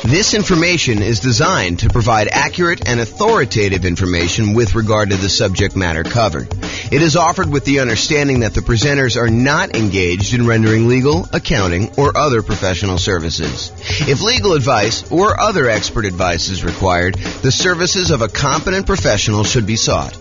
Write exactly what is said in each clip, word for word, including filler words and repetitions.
This information is designed to provide accurate and authoritative information with regard to the subject matter covered. It is offered with the understanding that the presenters are not engaged in rendering legal, accounting, or other professional services. If legal advice or other expert advice is required, the services of a competent professional should be sought.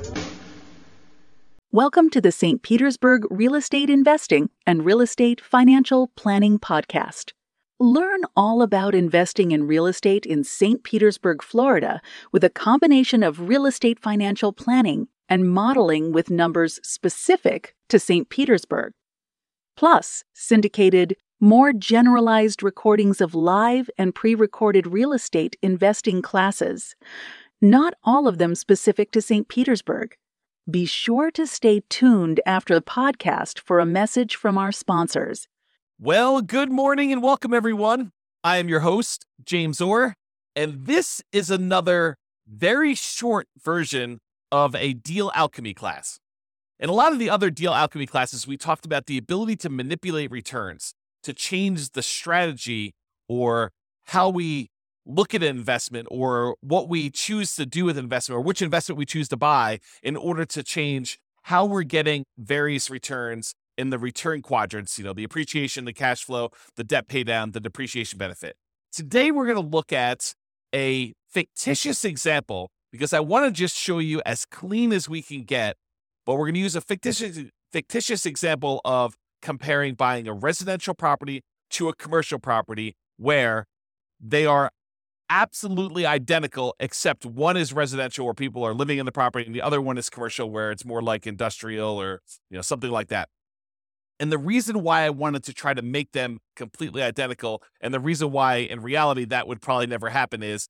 Welcome to the Saint Petersburg Real Estate Investing and Real Estate Financial Planning Podcast. Learn all about investing in real estate in Saint Petersburg, Florida, with a combination of real estate financial planning and modeling with numbers specific to Saint Petersburg. Plus, syndicated, more generalized recordings of live and pre-recorded real estate investing classes, not all of them specific to Saint Petersburg. Be sure to stay tuned after the podcast for a message from our sponsors. Well, good morning and welcome, everyone. I am your host, James Orr, and this is another very short version of a deal alchemy class. In a lot of the other deal alchemy classes, we talked about the ability to manipulate returns, to change the strategy or how we look at an investment or what we choose to do with investment or which investment we choose to buy in order to change how we're getting various returns in the return quadrants, you know, the appreciation, the cash flow, the debt pay down, the depreciation benefit. Today, we're going to look at a fictitious example because I want to just show you as clean as we can get, but we're going to use a fictitious, fictitious example of comparing buying a residential property to a commercial property where they are absolutely identical, except one is residential where people are living in the property and the other one is commercial where it's more like industrial or, you know, something like that. And the reason why I wanted to try to make them completely identical, and the reason why in reality that would probably never happen, is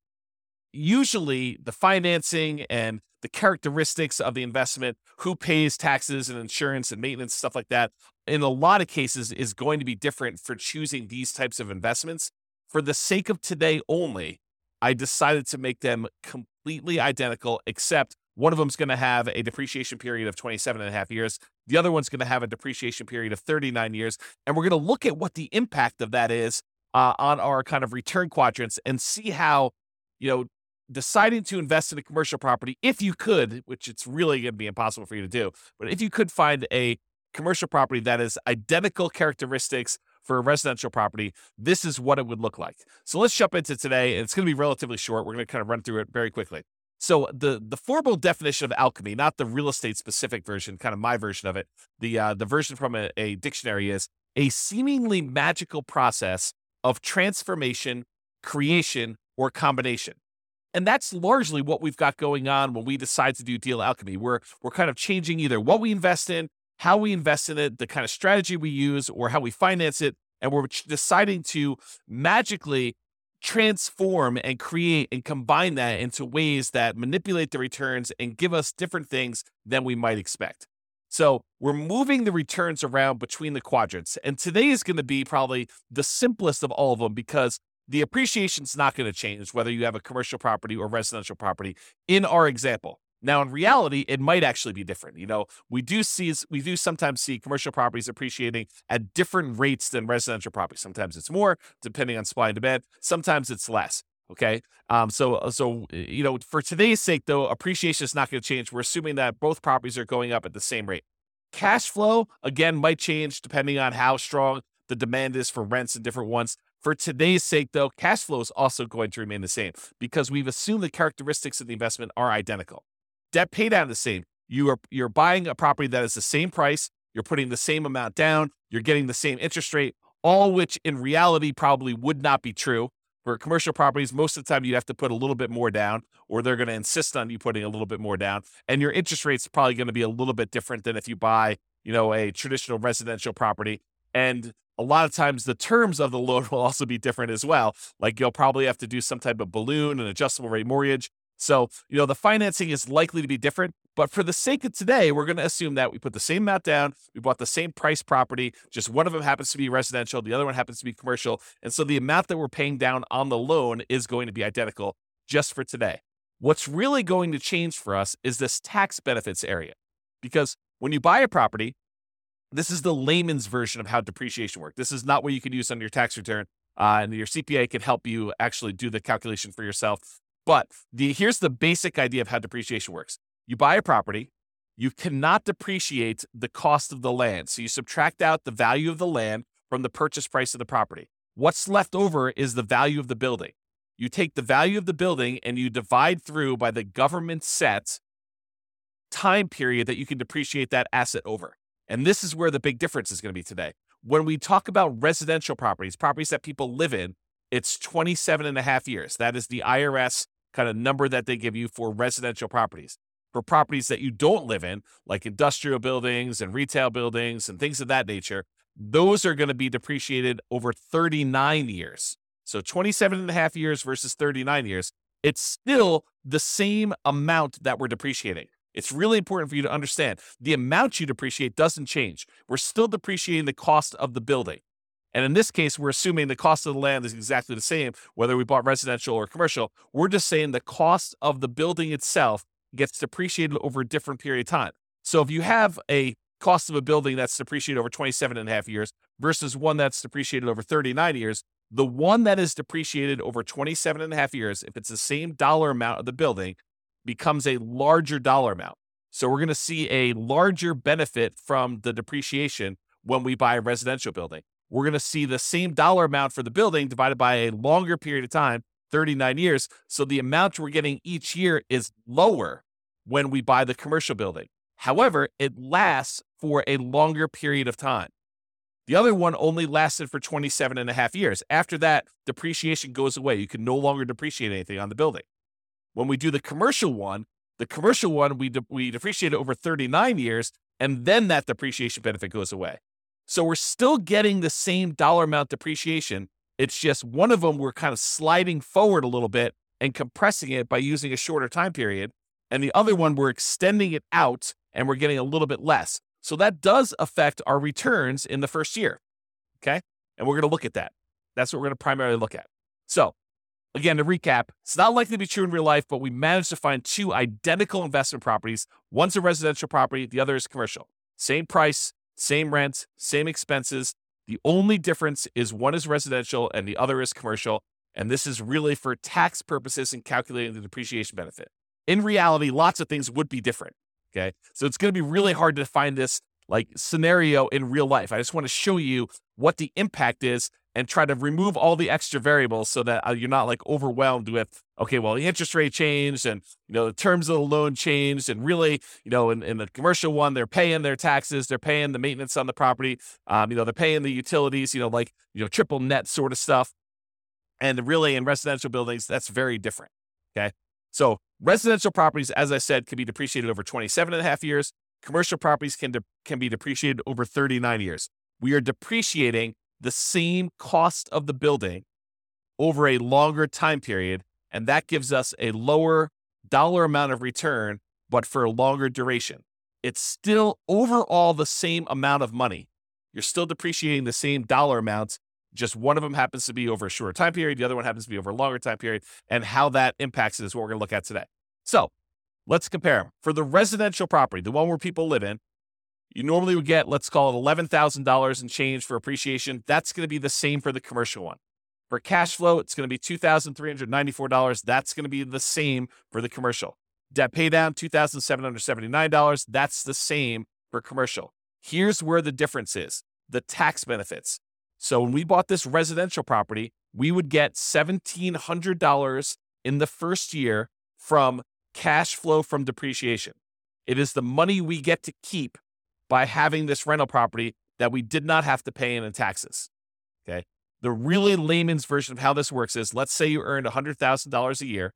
usually the financing and the characteristics of the investment, who pays taxes and insurance and maintenance, stuff like that, in a lot of cases is going to be different for choosing these types of investments. For the sake of today only, I decided to make them completely identical, except one of them is going to have a depreciation period of twenty-seven and a half years. The other one's going to have a depreciation period of thirty-nine years. And we're going to look at what the impact of that is uh, on our kind of return quadrants and see how, you know, deciding to invest in a commercial property, if you could, which it's really going to be impossible for you to do, but if you could find a commercial property that is identical characteristics for a residential property, this is what it would look like. So let's jump into today. And it's going to be relatively short. We're going to kind of run through it very quickly. So the, the formal definition of alchemy, not the real estate specific version, kind of my version of it, the uh, the version from a, a dictionary is a seemingly magical process of transformation, creation, or combination. And that's largely what we've got going on when we decide to do deal alchemy. We're, we're kind of changing either what we invest in, how we invest in it, the kind of strategy we use, or how we finance it. And we're deciding to magically transform and create and combine that into ways that manipulate the returns and give us different things than we might expect. So we're moving the returns around between the quadrants. And today is going to be probably the simplest of all of them because the appreciation is not going to change whether you have a commercial property or residential property in our example. Now, in reality, it might actually be different. You know, we do see, we do sometimes see commercial properties appreciating at different rates than residential properties. Sometimes it's more, depending on supply and demand. Sometimes it's less. Okay. Um, so, so, you know, for today's sake, though, appreciation is not going to change. We're assuming that both properties are going up at the same rate. Cash flow, again, might change depending on how strong the demand is for rents and different ones. For today's sake, though, cash flow is also going to remain the same because we've assumed the characteristics of the investment are identical. Debt pay down the same. You are you're buying a property that is the same price. You're putting the same amount down. You're getting the same interest rate, all which in reality probably would not be true. For commercial properties, most of the time you have to put a little bit more down, or they're going to insist on you putting a little bit more down. And your interest rate's probably going to be a little bit different than if you buy, you know, a traditional residential property. And a lot of times the terms of the loan will also be different as well. Like you'll probably have to do some type of balloon, an adjustable rate mortgage. So, you know, the financing is likely to be different, but for the sake of today, we're going to assume that we put the same amount down, we bought the same price property, just one of them happens to be residential, the other one happens to be commercial, and so the amount that we're paying down on the loan is going to be identical just for today. What's really going to change for us is this tax benefits area, because when you buy a property, this is the layman's version of how depreciation works. This is not what you can use on your tax return. uh, and your C P A can help you actually do the calculation for yourself. But the here's the basic idea of how depreciation works. You buy a property, you cannot depreciate the cost of the land. So you subtract out the value of the land from the purchase price of the property. What's left over is the value of the building. You take the value of the building and you divide through by the government set time period that you can depreciate that asset over. And this is where the big difference is going to be today. When we talk about residential properties, properties that people live in, it's twenty-seven and a half years. That is the I R S kind of number that they give you for residential properties. For properties that you don't live in, like industrial buildings and retail buildings and things of that nature, those are going to be depreciated over thirty-nine years. So twenty-seven and a half years versus thirty-nine years, it's still the same amount that we're depreciating. It's really important for you to understand the amount you depreciate doesn't change. We're still depreciating the cost of the building. And in this case, we're assuming the cost of the land is exactly the same, whether we bought residential or commercial. We're just saying the cost of the building itself gets depreciated over a different period of time. So if you have a cost of a building that's depreciated over twenty-seven and a half years versus one that's depreciated over thirty-nine years, the one that is depreciated over twenty-seven and a half years, if it's the same dollar amount of the building, becomes a larger dollar amount. So we're going to see a larger benefit from the depreciation when we buy a residential building. We're going to see the same dollar amount for the building divided by a longer period of time, thirty-nine years. So the amount we're getting each year is lower when we buy the commercial building. However, it lasts for a longer period of time. The other one only lasted for twenty-seven and a half years. After that, depreciation goes away. You can no longer depreciate anything on the building. When we do the commercial one, the commercial one, we, de- we depreciate it over thirty-nine years, and then that depreciation benefit goes away. So we're still getting the same dollar amount depreciation. It's just one of them we're kind of sliding forward a little bit and compressing it by using a shorter time period. And the other one, we're extending it out and we're getting a little bit less. So that does affect our returns in the first year, okay? And we're going to look at that. That's what we're going to primarily look at. So again, to recap, it's not likely to be true in real life, but we managed to find two identical investment properties. One's a residential property, the other is commercial. Same price, same rent, same expenses. The only difference is one is residential and the other is commercial. And this is really for tax purposes and calculating the depreciation benefit. In reality, lots of things would be different. Okay. So it's going to be really hard to find this like scenario in real life. I just want to show you what the impact is and try to remove all the extra variables so that uh, you're not like overwhelmed with, okay, well, the interest rate changed and, you know, the terms of the loan changed. And really, you know, in, in the commercial one, they're paying their taxes, they're paying the maintenance on the property. Um, you know, they're paying the utilities, you know, like, you know, triple net sort of stuff. And really in residential buildings, that's very different. Okay. So residential properties, as I said, can be depreciated over twenty-seven and a half years. Commercial properties can, de- can be depreciated over thirty-nine years. We are depreciating the same cost of the building over a longer time period, and that gives us a lower dollar amount of return, but for a longer duration. It's still overall the same amount of money. You're still depreciating the same dollar amounts, just one of them happens to be over a shorter time period, the other one happens to be over a longer time period, and how that impacts it is what we're going to look at today. So let's compare them. For the residential property, the one where people live in, you normally would get, let's call it eleven thousand dollars in change for appreciation. That's going to be the same for the commercial one. For cash flow, it's going to be two thousand three hundred ninety-four dollars. That's going to be the same for the commercial. Debt pay down, two thousand seven hundred seventy-nine dollars. That's the same for commercial. Here's where the difference is, the tax benefits. So when we bought this residential property, we would get one thousand seven hundred dollars in the first year from cash flow from depreciation. It is the money we get to keep by having this rental property that we did not have to pay in in taxes. Okay. The really layman's version of how this works is, let's say you earned one hundred thousand dollars a year.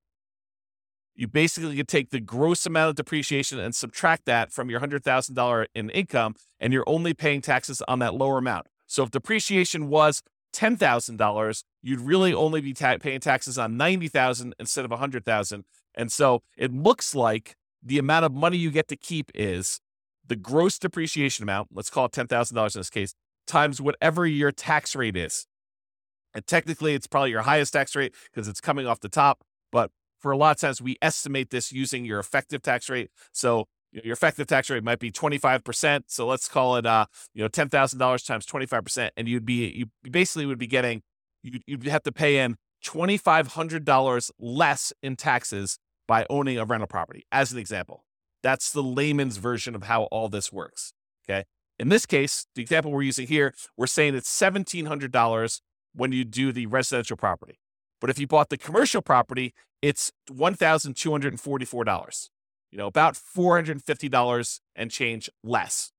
You basically could take the gross amount of depreciation and subtract that from your one hundred thousand dollars in income, and you're only paying taxes on that lower amount. So if depreciation was ten thousand dollars, you'd really only be ta- paying taxes on ninety thousand dollars instead of one hundred thousand dollars. And so it looks like the amount of money you get to keep is the gross depreciation amount, let's call it ten thousand dollars in this case, times whatever your tax rate is. And technically, it's probably your highest tax rate because it's coming off the top. But for a lot of times, we estimate this using your effective tax rate. So your effective tax rate might be twenty-five percent. So let's call it, uh, you know, ten thousand dollars times twenty-five percent. And you'd be, you basically would be getting you, you'd have to pay in two thousand five hundred dollars less in taxes by owning a rental property, as an example. That's the layman's version of how all this works, okay? In this case, the example we're using here, we're saying it's one thousand seven hundred dollars when you do the residential property. But if you bought the commercial property, it's one thousand two hundred forty-four dollars, you know, about four hundred fifty dollars and change less,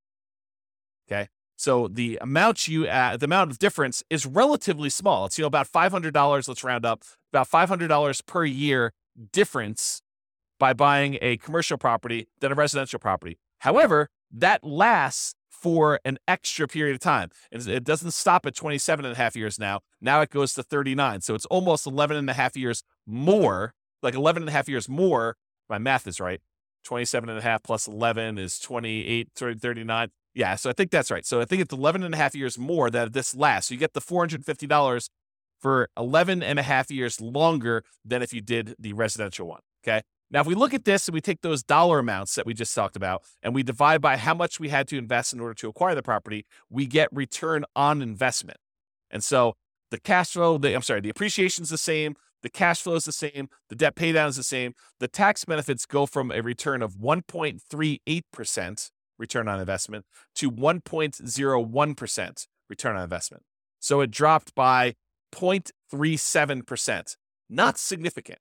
okay? So the amount you uh, the amount of difference is relatively small. It's, you know, about five hundred dollars, let's round up, about five hundred dollars per year difference by buying a commercial property than a residential property. However, that lasts for an extra period of time. And it doesn't stop at twenty-seven and a half years now. Now it goes to thirty-nine. So it's almost eleven and a half years more, like eleven and a half years more. My math is right. twenty-seven and a half plus eleven is twenty-eight, thirty-nine. Yeah, so I think that's right. So I think it's eleven and a half years more that this lasts. So you get the four hundred fifty dollars for eleven and a half years longer than if you did the residential one, okay? Now, if we look at this and we take those dollar amounts that we just talked about and we divide by how much we had to invest in order to acquire the property, we get return on investment. And so the cash flow, the, I'm sorry, the appreciation is the same, the cash flow is the same, the debt pay down is the same. The tax benefits go from a return of one point three eight percent return on investment to one point zero one percent return on investment. So it dropped by zero point three seven percent. Not significant.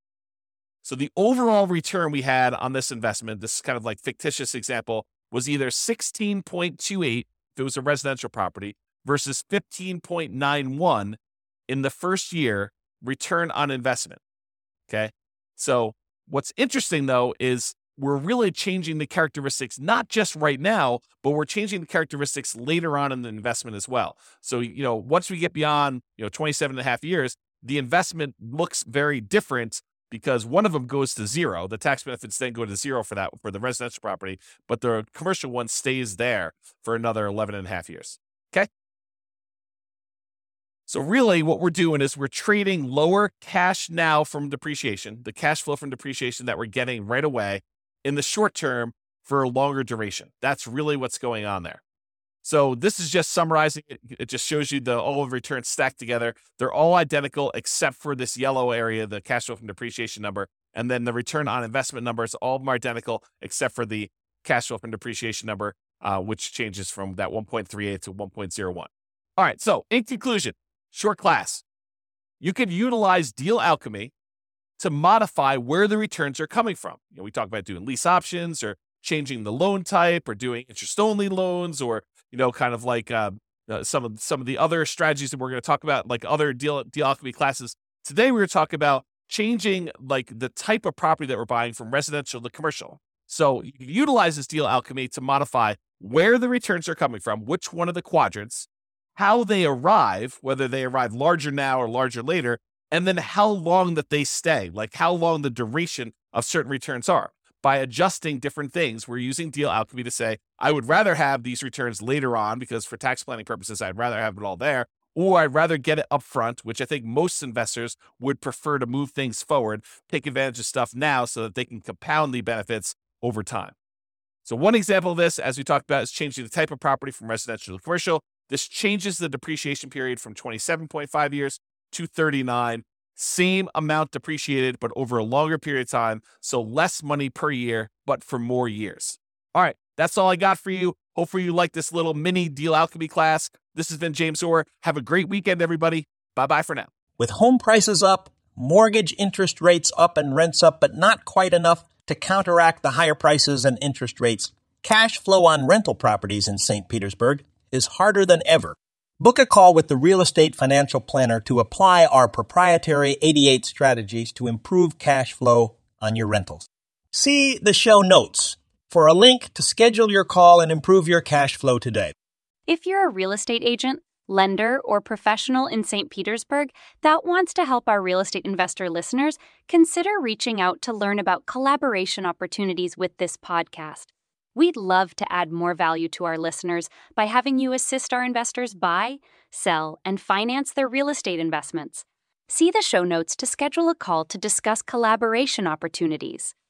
So the overall return we had on this investment, this kind of like fictitious example, was either sixteen point two eight if it was a residential property versus fifteen point nine one in the first year return on investment. Okay. So what's interesting though is we're really changing the characteristics, not just right now, but we're changing the characteristics later on in the investment as well. So, you know, once we get beyond, you know, twenty-seven and a half years, the investment looks very different because one of them goes to zero. The tax benefits then go to zero for that, for the residential property, but the commercial one stays there for another eleven and a half years. Okay. So really what we're doing is we're trading lower cash now from depreciation, the cash flow from depreciation that we're getting right away in the short term for a longer duration. That's really what's going on there. So this is just summarizing it. It just shows you the all of returns stacked together. They're all identical except for this yellow area, the cash flow from depreciation number. And then the return on investment numbers, all of them are identical except for the cash flow from depreciation number, uh, which changes from that one point three eight to one point zero one. All right, so in conclusion, short class, you could utilize deal alchemy to modify where the returns are coming from. You know, we talk about doing lease options or changing the loan type or doing interest-only loans or, you know, kind of like uh, uh, some of some of the other strategies that we're going to talk about, like other deal, deal alchemy classes. Today, we're going to talk about changing like the type of property that we're buying from residential to commercial. So you can utilize this deal alchemy to modify where the returns are coming from, which one of the quadrants, how they arrive, whether they arrive larger now or larger later, and then how long that they stay, like how long the duration of certain returns are. By adjusting different things, we're using deal alchemy to say, I would rather have these returns later on because for tax planning purposes, I'd rather have it all there, or I'd rather get it up front, which I think most investors would prefer to move things forward, take advantage of stuff now so that they can compound the benefits over time. So one example of this, as we talked about, is changing the type of property from residential to commercial. This changes the depreciation period from twenty-seven point five years to thirty-nine. Same amount depreciated, but over a longer period of time. So less money per year, but for more years. All right, that's all I got for you. Hopefully you like this little mini deal alchemy class. This has been James Orr. Have a great weekend, everybody. Bye-bye for now. With home prices up, mortgage interest rates up, and rents up, but not quite enough to counteract the higher prices and interest rates, cash flow on rental properties in Saint Petersburg is harder than ever. Book a call with the Real Estate Financial Planner to apply our proprietary eighty-eight strategies to improve cash flow on your rentals. See the show notes for a link to schedule your call and improve your cash flow today. If you're a real estate agent, lender, or professional in Saint Petersburg that wants to help our real estate investor listeners, consider reaching out to learn about collaboration opportunities with this podcast. We'd love to add more value to our listeners by having you assist our investors buy, sell, and finance their real estate investments. See the show notes to schedule a call to discuss collaboration opportunities.